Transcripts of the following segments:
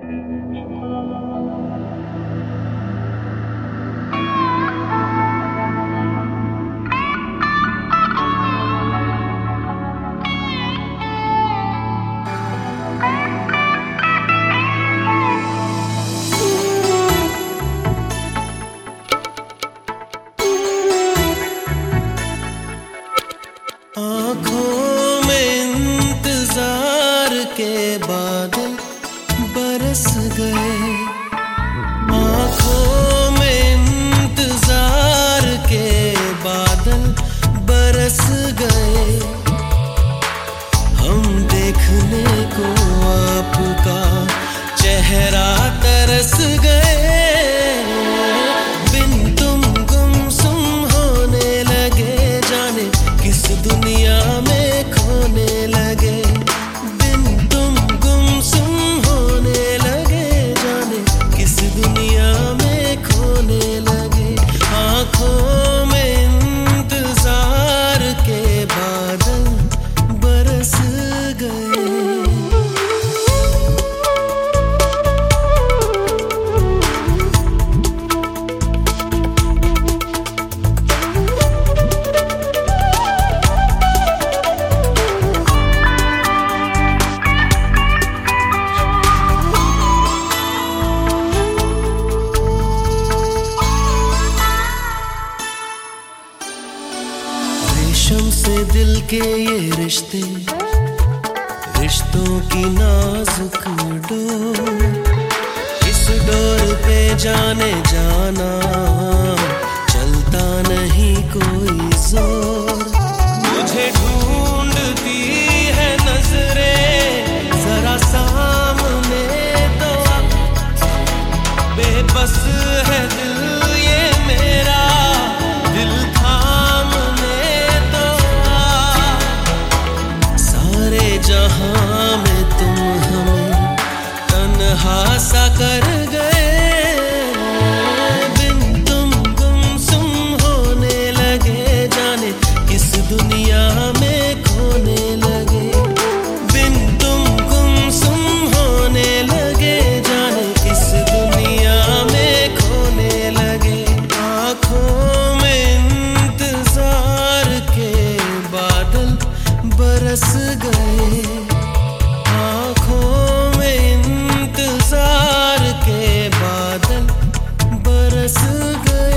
आँखों में इंतजार के बादल बरस गए, आँखों में इंतजार के बादल बरस गए। हम देखने को आपका चेहरा तरस गए। बिन तुम गुमसुम होने लगे, जाने किस दुनिया में खोने लगे। बिन तुम गुमसुम होने लगे, जाने किस दुनिया में खोने लगे। आँखों में इंतजार के बादल बरस गए। रेशम से दिल के ये रिश्ते, रिश्तों की नाजुक डोर, इस डोर पे जाने जाना चलता नहीं कोई जोर। मुझे ढूंढती है नजरें, जरा सामने तो आ, बेबस है दिल ये मेरा, दिल थामने तो आ। सारे जहां में तुम हमें तन्हा सा कर गए। बिन तुम गुमसुम होने लगे, जाने किस दुनिया में खोने लगे। बिन तुम गुमसुम होने लगे, जाने किस दुनिया में खोने लगे। आँखों में इंतजार के बादल बरस गए, आँखों में इंतजार के बादल बरस गए।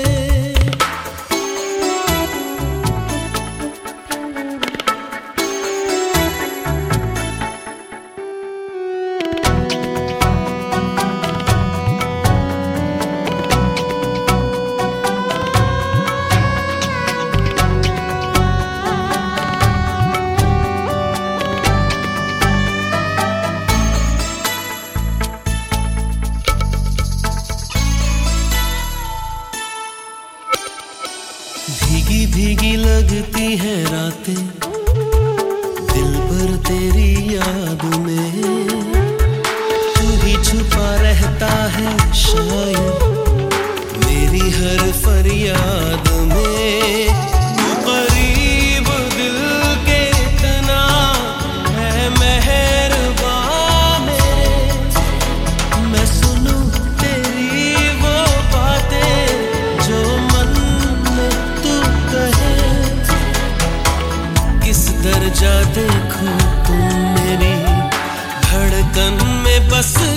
भीगी भीगी लगती है रातें दिल पर तेरी याद में, तू ही छुपा रहता है शायद मेरी हर फरियाद में। तू करीब दिल के इतना है मेहरबान मेरे, मैं सुनूं तेरी वो बातें जो मन में तू कहे। किस दर्जा देखो तुम मेरी धड़कन में बस